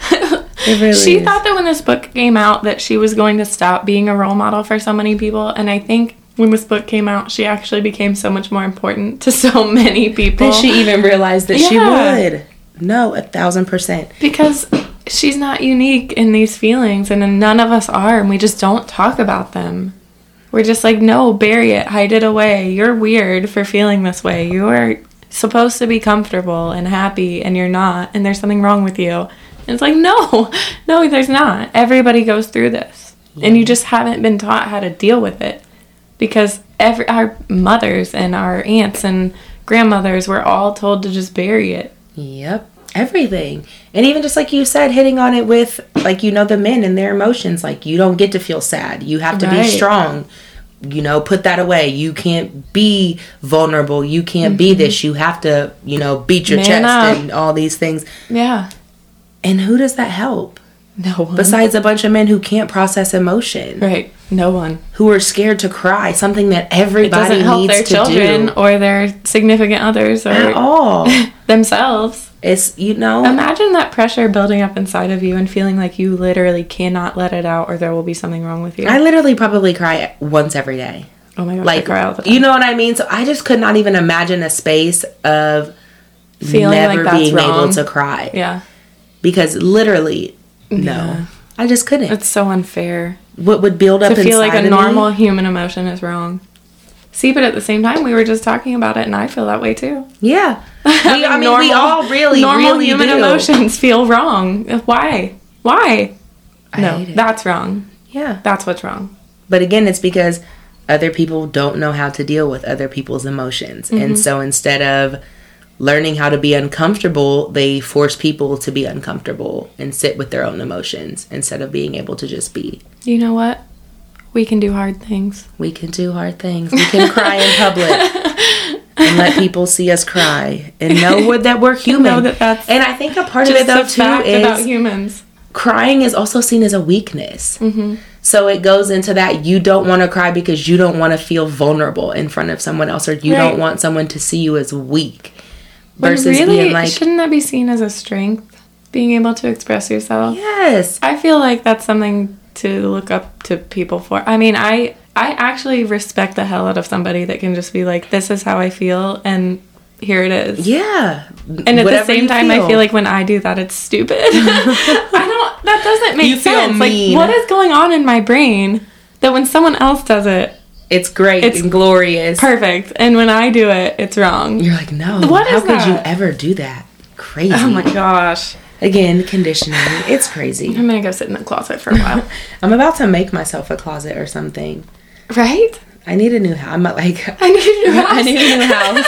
It really she is. thought that when this book came out that she was going to stop being a role model for so many people. And I think when this book came out, she actually became so much more important to so many people. Did she even realize that yeah. she would? No, a thousand percent. Because she's not unique in these feelings, and none of us are, and we just don't talk about them. We're just like, no, bury it, hide it away. You're weird for feeling this way. You are supposed to be comfortable and happy, and you're not, and there's something wrong with you. And it's like, no, no, there's not. Everybody goes through this, yeah. And you just haven't been taught how to deal with it, because every our mothers and our aunts and grandmothers were all told to just bury it. Yep. Everything. And even just like you said, hitting on it with, like, you know, the men and their emotions. Like, you don't get to feel sad. You have to right. be strong. You know, put that away. You can't be vulnerable. You can't mm-hmm. be this. You have to, you know, beat your Man chest up. And all these things. Yeah. And who does that help? No one. Besides a bunch of men who can't process emotion. Right. No one. Who are scared to cry. Something that everybody it doesn't help needs their to children do. Or their significant others. Or at all. themselves. It's, you know. Imagine that pressure building up inside of you and feeling like you literally cannot let it out or there will be something wrong with you. I literally probably cry once every day. Oh my gosh, like, I cry all the time. You know what I mean? So I just could not even imagine a space of feeling never like that's being wrong. able to cry. Yeah. Because literally, no. Yeah. I just couldn't. It's so unfair. What would build up to feel inside like a of normal me? human emotion is wrong. See, but at the same time, we were just talking about it, and I feel that way too. Yeah. We, I mean, normal, we all really, normal really human do. emotions feel wrong. Why? Why? I no, hate it. That's wrong. Yeah. That's what's wrong. But again, it's because other people don't know how to deal with other people's emotions. Mm-hmm. And so instead of learning how to be uncomfortable, they force people to be uncomfortable and sit with their own emotions instead of being able to just be. You know what? We can do hard things. We can do hard things. We can cry in public and let people see us cry and know that we're human. Know that that's and I think a part of just it, though, a too, fact is about humans. Crying is also seen as a weakness. Mm-hmm. So it goes into that you don't want to cry because you don't want to feel vulnerable in front of someone else, or you right. don't want someone to see you as weak. But versus really, being like, shouldn't that be seen as a strength? Being able to express yourself? Yes. I feel like that's something to look up to people for. I mean, I I actually respect the hell out of somebody that can just be like, this is how I feel, and here it is. Yeah. And at Whatever the same time, feel. I feel like when I do that, it's stupid. I don't, that doesn't make you sense. Feel mean. Like, what is going on in my brain that when someone else does it, it's great it's and glorious. Perfect. And when I do it, it's wrong. You're like, no. What how is could that? you ever do that? Crazy. Oh my gosh. Again, conditioning. It's crazy. I'm going to go sit in the closet for a while. I'm about to make myself a closet or something. Right? I need a new house. I'm like, I need a new house. I need a new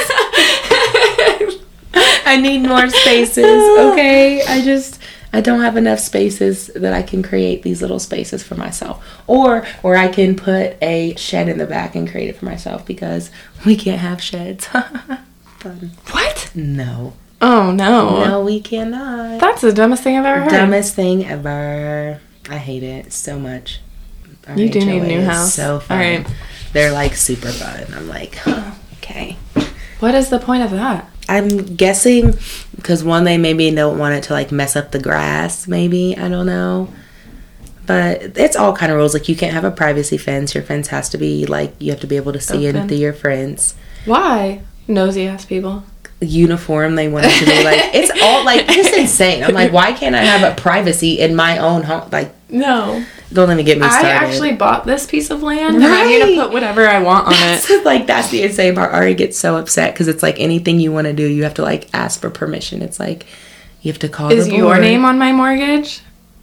house. I need more spaces, okay? I just, I don't have enough spaces that I can create these little spaces for myself. Or, or I can put a shed in the back and create it for myself because we can't have sheds. Fun. What? No. Oh, no. No, we cannot. That's the dumbest thing I've ever heard. Dumbest thing ever. I hate it so much. Our You do H O A need a new is house. So fun. All right. They're like super fun. I'm like, oh, okay. What is the point of that? I'm guessing because one, they maybe don't want it to like mess up the grass. Maybe, I don't know. But it's all kind of rules. Like, you can't have a privacy fence. Your fence has to be like, you have to be able to see Open. into your friends. Why? Nosy ass people. Uniform, they want it to be like, it's all like just insane. I'm like, why can't I have a privacy in my own home? Like, No. don't let me get me started. I actually bought this piece of land, and I need to Right. put whatever I want on That's, it. like, that's the insane part. Ari gets so upset because it's like anything you want to do, you have to like ask for permission. It's like you have to call. Is the your board. name on my mortgage?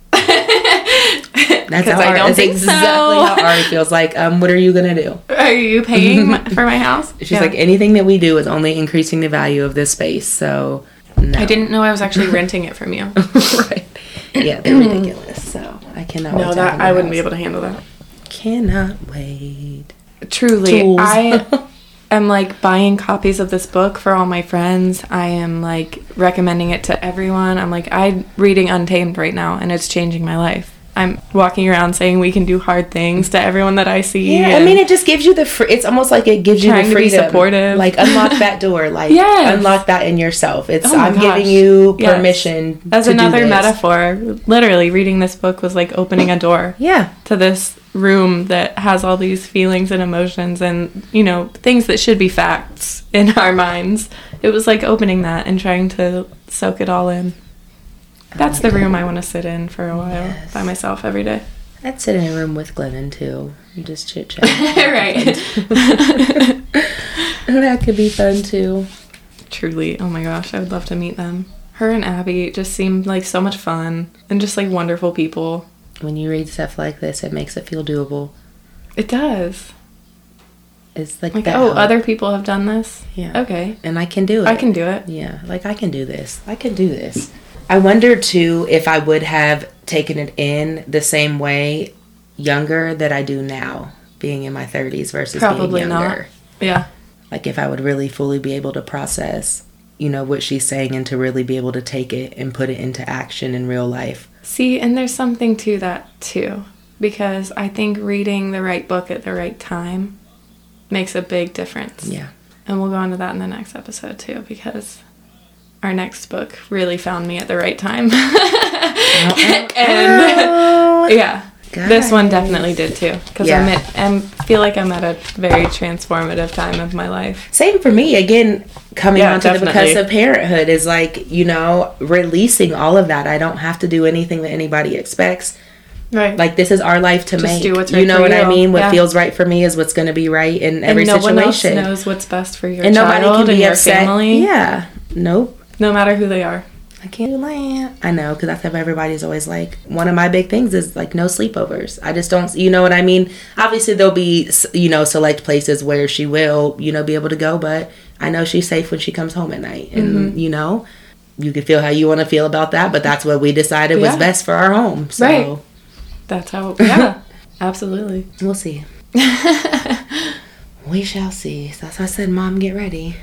That's how I Ari, don't that's think exactly so. how Ari feels. Like, um, what are you gonna do? Are you paying my- for my house? She's Yeah. like, anything that we do is only increasing the value of this space. So, no. I didn't know I was actually renting it from you. Right? Yeah, they're ridiculous. So I cannot. wait No, to that have a I wouldn't be house. able to handle that. Cannot wait. Truly, Tools. I am like buying copies of this book for all my friends. I am like recommending it to everyone. I'm like, I'm reading Untamed right now, and it's changing my life. I'm walking around saying we can do hard things to everyone that I see. Yeah, I and mean, it just gives you the. Fr- it's almost like it gives you Trying the to be freedom. supportive. Like, unlock that door. Like, Yes. unlock that in yourself. It's. Oh my I'm gosh. giving you Yes. permission. As to do another this. metaphor, literally reading this book was like opening a door Yeah. to this room that has all these feelings and emotions and, you know, things that should be facts in our minds. It was like opening that and trying to soak it all in. That's the room I want to sit in for a while Yes. by myself every day. I'd sit in a room with Glennon too. And just chit chat. Right. That could be fun too. Truly. Oh my gosh, I would love to meet them. Her and Abby just seemed like so much fun and just like wonderful people. When you read stuff like this, it makes it feel doable. It does. It's like, Like, that oh, hope. other people have done this? Yeah. Okay. And I can do it. I can do it. Yeah, like I can do this. I can do this. I wonder too if I would have taken it in the same way younger that I do now, being in my thirties versus Probably being not. younger. Yeah. Like if I would really fully be able to process, you know, what she's saying and to really be able to take it and put it into action in real life. See, and there's something to that too, because I think reading the right book at the right time makes a big difference. Yeah. And we'll go into that in the next episode too, because our next book really found me at the right time. and yeah, this one definitely did too, because Yeah. I'm at, I'm feel like I'm at a very transformative time of my life. Same for me. Again, coming Yeah, onto the definitely. because of parenthood is like, you know, releasing all of that. I don't have to do anything that anybody expects. Right. Like, this is our life to Just make. do what's you right know for what I you. mean? What Yeah. feels right for me is what's going to be right in every and no situation. one else knows what's best for your and nobody child can be and your upset. family. Yeah. Nope. No matter who they are. I can't do that. I know, because that's what everybody's always like. One of my big things is like no sleepovers. I just don't, you know what I mean? Obviously, there'll be, you know, select places where she will, you know, be able to go, but I know she's safe when she comes home at night. And, Mm-hmm. you know, you can feel how you want to feel about that, but that's what we decided was Yeah. best for our home. So Right. That's how, yeah, absolutely. we'll see. We shall see. So that's why I said, Mom, get ready.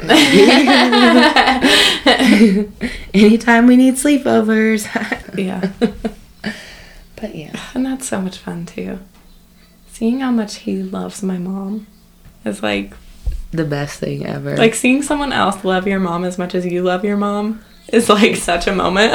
Anytime we need sleepovers. Yeah. But yeah. And that's so much fun too. Seeing how much he loves my mom is like, The best thing ever. like seeing someone else love your mom as much as you love your mom is like such a moment.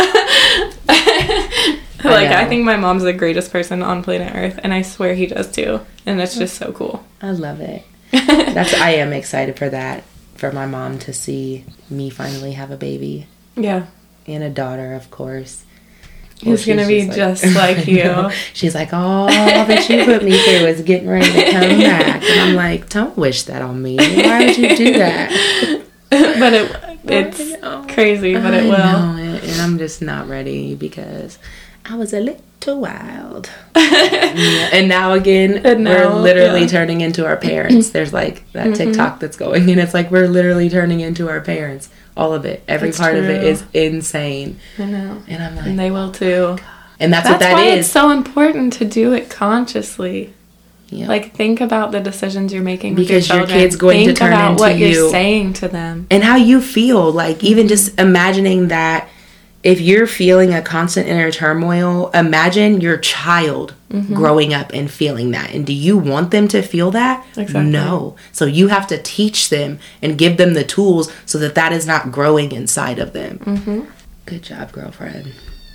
Like, I, know. think my mom's the greatest person on planet Earth, and I swear he does too. And it's just so cool. I love it. That's I am excited for that. For my mom to see me finally have a baby. Yeah. And a daughter, of course. He's Well, gonna she's be just like I you. know. She's like, all that you put me through is getting ready to come back. And I'm like, don't wish that on me. Why would you do that? But it it's I know. crazy, but I it will. know it, and I'm just not ready because I was a little wild. Yeah. And now again, And now, we're literally yeah. turning into our parents. There's like that Mhm. TikTok that's going, and it's like we're literally turning into our parents. All of it, every That's part of it true. is insane. I know. And I'm like, And they will too. and that's, That's what that why is. it's so important to do it consciously. Yep. Like, think about the decisions you're making with because your your children. kid's going think to turn about into what you. you're saying to them. And how you feel. Like, even just imagining that if you're feeling a constant inner turmoil, imagine your child mm-hmm. growing up and feeling that. And do you want them to feel that? Exactly. No. So you have to teach them and give them the tools so that that is not growing inside of them. Mm-hmm. Good job, girlfriend.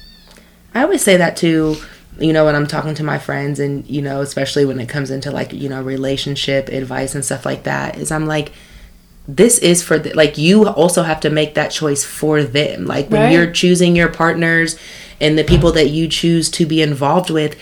I always say that too, you know, when I'm talking to my friends and, you know, especially when it comes into like, you know, relationship advice and stuff like that, is I'm like, this is for the, like, you also have to make that choice for them. Like, when right. you're choosing your partners and the people that you choose to be involved with,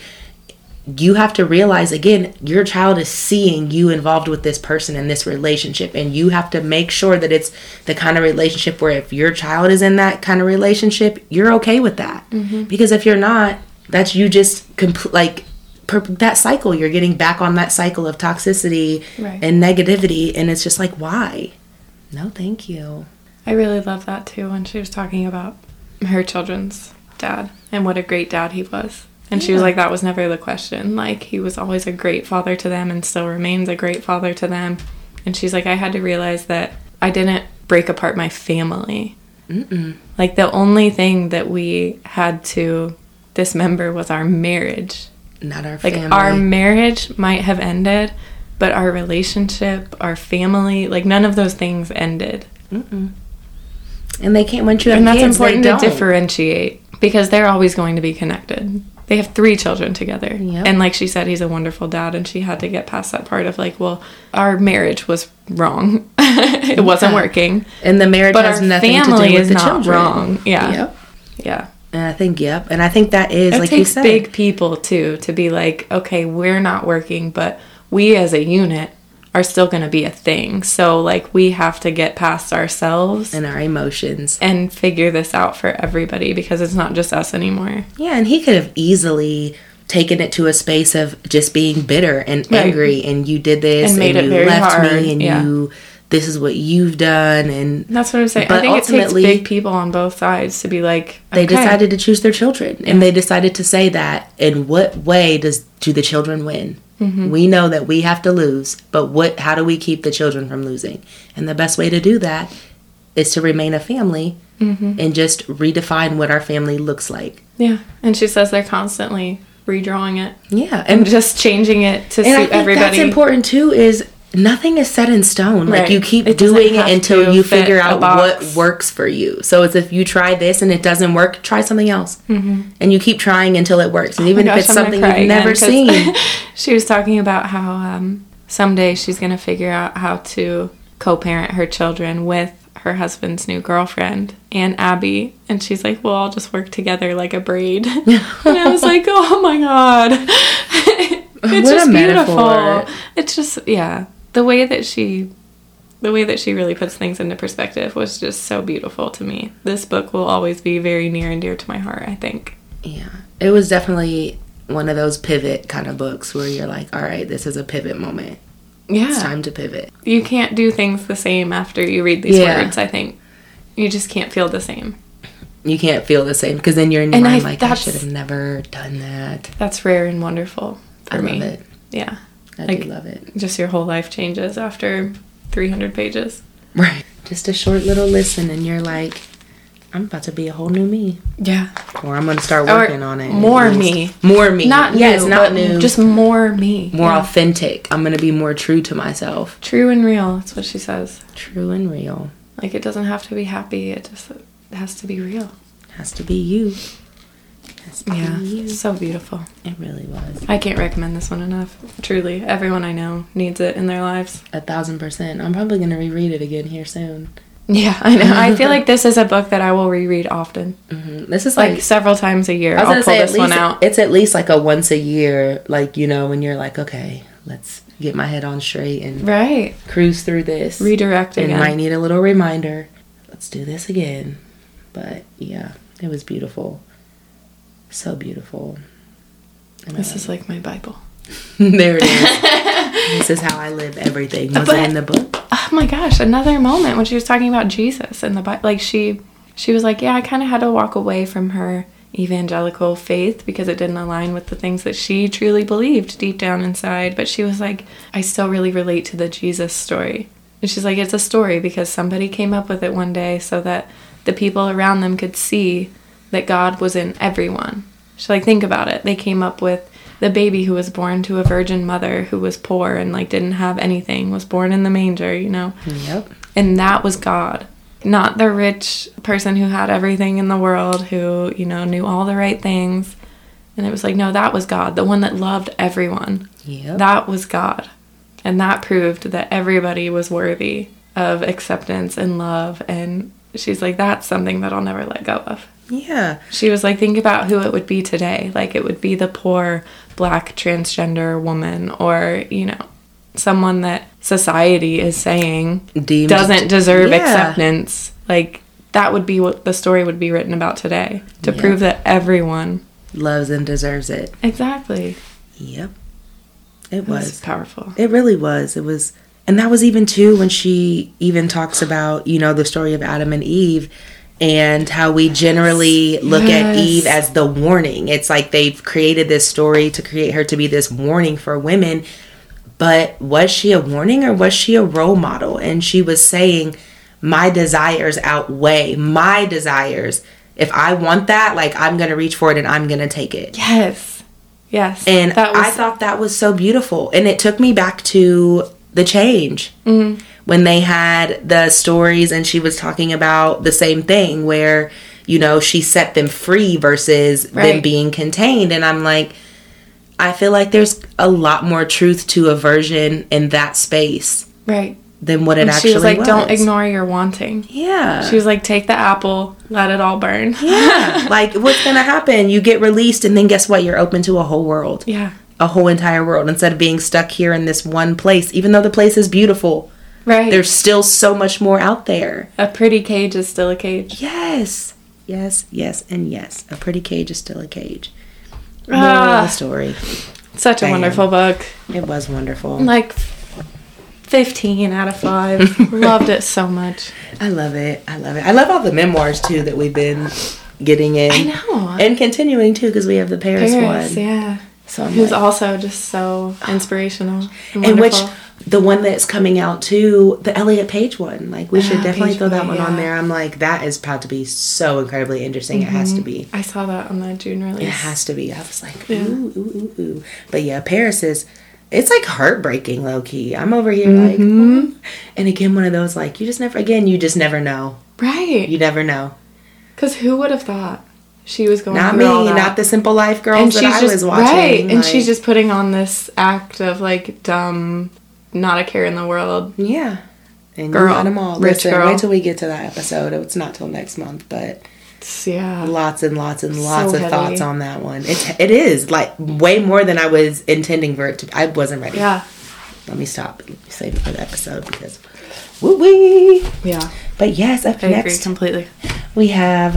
you have to realize, again, your child is seeing you involved with this person in this relationship, and you have to make sure that it's the kind of relationship where if your child is in that kind of relationship, you're okay with that. Mm-hmm. Because if you're not, that's you just compl- like per- that cycle. You're getting back on that cycle of toxicity right. and negativity, and it's just like, why? No, thank you. I really love that too when she was talking about her children's dad and what a great dad he was. And yeah. she was like, that was never the question. Like, he was always a great father to them and still remains a great father to them. And she's like, I had to realize that I didn't break apart my family. Mm-mm. Like, the only thing that we had to dismember was our marriage. Not our family. Like, our marriage might have ended, but our relationship, our family, like, none of those things ended. Mm-mm. And they can't, once you have and that's kids, important they to don't. differentiate, because they're always going to be connected. They have three children together. Yep. And like she said, he's a wonderful dad, and she had to get past that part of like, well, our marriage was wrong. it yeah. wasn't working. And the marriage but has our nothing to family do with is the not children. Wrong. Yeah. Yep. Yeah. And I think, yep. And I think that is, it like takes you said, big people too to be like, okay, we're not working, but we as a unit are still going to be a thing. So like, we have to get past ourselves and our emotions and figure this out for everybody, because it's not just us anymore. Yeah. And he could have easily taken it to a space of just being bitter and right. angry, and you did this and, made and it you very left hard. me and yeah. you this is what you've done. And that's what I'm saying. But I think it takes ultimately, big people on both sides to be like, okay. They decided to choose their children, yeah. and they decided to say that. In what way does do the children win? Mm-hmm. We know that we have to lose, but what? How do we keep the children from losing? And the best way to do that is to remain a family mm-hmm. and just redefine what our family looks like. Yeah, and she says they're constantly redrawing it. Yeah, and, and just changing it to and suit I think everybody. That's important too. Is nothing is set in stone. Right. Like, you keep it doing it until you figure out what works for you. So it's, if you try this and it doesn't work, try something else. Mm-hmm. And you keep trying until it works. And oh even gosh, if it's I'm something you've never seen. She was talking about how um, someday she's going to figure out how to co-parent her children with her husband's new girlfriend and Abby. And she's like, well, I'll just work together like a braid. And I was like, oh my God. It's what just a beautiful. Metaphor. It's just, yeah. The way that she, the way that she really puts things into perspective was just so beautiful to me. This book will always be very near and dear to my heart, I think. Yeah. It was definitely one of those pivot kind of books where you're like, all right, this is a pivot moment. Yeah. It's time to pivot. You can't do things the same after you read these yeah. words, I think. You just can't feel the same. You can't feel the same, because then you're in your and mind I, like, I should have never done that. That's rare and wonderful for I me. love it. Yeah. I like, do love it. Just your whole life changes after three hundred pages. Right. Just a short little listen, and you're like, I'm about to be a whole new me. Yeah. Or I'm going to start working or on it. More me. More me. Not yeah, new, it's not new. Just more me. More yeah. authentic. I'm going to be more true to myself. True and real. That's what she says. True and real. Like, it doesn't have to be happy. It just it has to be real. It has to be you. Yeah, so beautiful. It really was. I can't recommend this one enough. Truly, everyone I know needs it in their lives. A thousand percent. I'm probably going to reread it again here soon. Yeah, I know. I feel like this is a book that I will reread often. Mm-hmm. This is like, like several times a year. I was I'll gonna pull say, this at one least, out. It's at least like a once a year, like, you know, when you're like, okay, let's get my head on straight and right. cruise through this. Redirect again. And might need a little reminder. Let's do this again. But yeah, it was beautiful. So beautiful. And this I, is like my Bible. There it is. This is how I live everything. Was but, it in the book? Oh my gosh, another moment when she was talking about Jesus in the Bible. Like, she, she was like, yeah, I kind of had to walk away from her evangelical faith because it didn't align with the things that she truly believed deep down inside. But she was like, I still really relate to the Jesus story. And she's like, it's a story because somebody came up with it one day so that the people around them could see that God was in everyone. She's like, think about it. They came up with the baby who was born to a virgin mother who was poor and like didn't have anything, was born in the manger, you know? Yep. And that was God. Not the rich person who had everything in the world, who, you know, knew all the right things. And it was like, no, that was God. The one that loved everyone. Yep. That was God. And that proved that everybody was worthy of acceptance and love. And she's like, that's something that I'll never let go of. Yeah. She was like, think about who it would be today. Like, it would be the poor black transgender woman, or, you know, someone that society is saying Deemed, doesn't deserve yeah. acceptance. Like, that would be what the story would be written about today, to Yeah. prove that everyone loves and deserves it. Exactly. Yep. It, It was. was powerful. It really was. It was. And that was even too when she even talks about, you know, the story of Adam and Eve, and how we generally look Yes. at Eve as the warning. It's like they've created this story to create her to be this warning for women. But was she a warning, or was she a role model? And she was saying, my desires outweigh my desires. If I want that, like, I'm going to reach for it and I'm going to take it. Yes. Yes. And that was, I thought that was so beautiful. And it took me back to The Change. Mm-hmm. When they had the stories and she was talking about the same thing where, you know, she set them free versus Right. them being contained. And I'm like, I feel like there's a lot more truth to aversion in that space Right. than what it And actually she was like, was. don't ignore your wanting. Yeah. She was like, take the apple, let it all burn. yeah. Like, what's going to happen? You get released, and then guess what? You're open to a whole world. Yeah. A whole entire world, instead of being stuck here in this one place. Even though the place is beautiful, Right. there's still so much more out there. A pretty cage is still a cage. Yes. Yes, yes, and yes. A pretty cage is still a cage. Ah. Moral of the story. Such a Bam. wonderful book. It was wonderful. Like fifteen out of five. Loved it so much. I love it. I love it. I love all the memoirs, too, that we've been getting in. I know. And continuing, too, because we have the Paris, Paris, one. yeah. So I'm Who's like, also just so inspirational and, and which, wonderful. the one that's coming out, too, the Elliot Page one. Like, we should Ah, definitely Page throw that Boy, one on yeah. there. I'm like, that is about to be so incredibly interesting. It has to be. I saw that on the June release. It has to be. I was like, Yeah. ooh, ooh, ooh, ooh. But yeah, Paris is, it's like heartbreaking, low key. I'm over here like, Mm-hmm. ooh. And again, one of those, like, you just never, again, you just never know. Right. You never know. Because who would have thought she was going Not through me, all that? not the Simple Life girls and that she's I just was watching. right, and like- she's just putting on this act of like dumb, not a care in the world. Yeah. And Girl. you got them all. Rich Listen, girl. wait till we get to that episode. It's not till next month, but It's- yeah, lots and lots and lots So of heavy. thoughts on that one. It's, it is, like, way more than I was intending for it to. I wasn't ready. yeah, Let me stop. Save it for the episode because woo wee. yeah. But yes, up I agree next completely. we have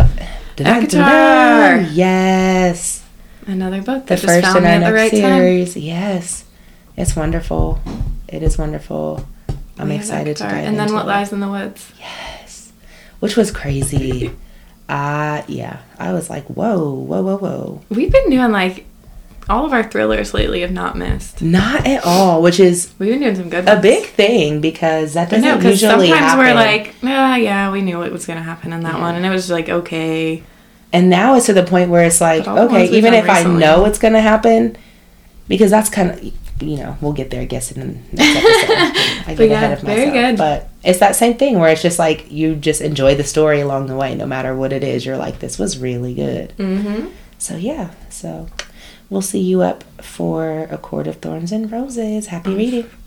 Avatar. Yes, Another book the that just first found in me our at the next right time. series. Yes, it's wonderful. It is wonderful. I'm We have excited to Avatar. dive And then into What it. Lies in the Woods. Yes, which was crazy. Uh yeah, I was like, whoa, whoa, whoa, whoa. We've been doing like all of our thrillers lately have not missed. Not at all, which is We've been doing some good a ones. big thing because that I doesn't know, because usually sometimes happen. we're like, yeah, yeah, we knew what was going to happen in that Yeah. one, and it was like, okay. And now it's to the point where it's like, But all the okay, ones we've even done if I recently. know it's going to happen, because that's kind of, you know, we'll get there, I guess, in the next episode. I But get yeah, ahead of very myself. good. But it's that same thing where it's just like, you just enjoy the story along the way, no matter what it is. You're like, this was really good. Mm-hmm. So, yeah. So, we'll see you up for A Court of Thorns and Roses. Happy reading.